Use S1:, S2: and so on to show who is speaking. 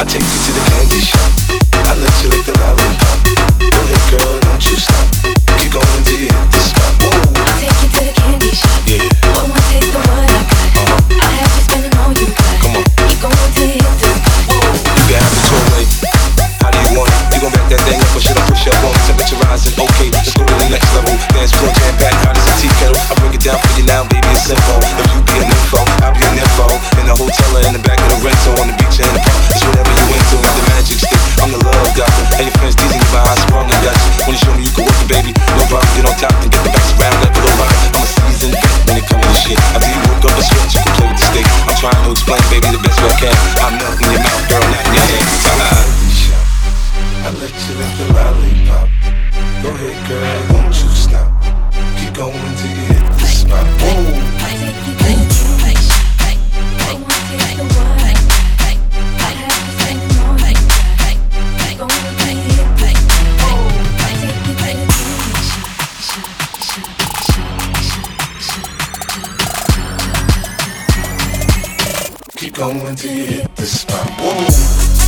S1: I take you to the candy shop. I let you lick the lollipop. Go ahead, girl, don't you stop. Keep going till you hit the spot. Whoa.
S2: I take you to the candy shop.
S1: Yeah.
S2: One more taste of what I got. I have you spending all you got.
S1: Come on.
S2: Keep going till you hit the spot. Whoa.
S1: You can have the tour way. How do you want it? You gon' back that thing up or should I push up on it? Temperature rising, okay, let's go to the next level. Dance floor jam packed, hot as a tea kettle. I break it down for you now, baby, it's simple. If you be an info, I'll be an info. In the hotel or in the back of the rental, on the beach or in the park, it's whatever you into. Like the magic stick, I'm the love doctor. And your friends teasing you about how sprung I got you. When you show me you can work it, baby, no problem. Get on top and get the bounce around like a little ride. I'm a seasoned vet when it comes to this shit. After you work up a sweat, you can play with the stick. I'm trying to explain, baby, the best way I can. I'm melting your mouth, girl, not in your hand. I let you lick the lollipop. Go ahead, girl, don't you stop. Keep going till you hit the spot. Whoa. Keep going till you hit the spot. Whoa.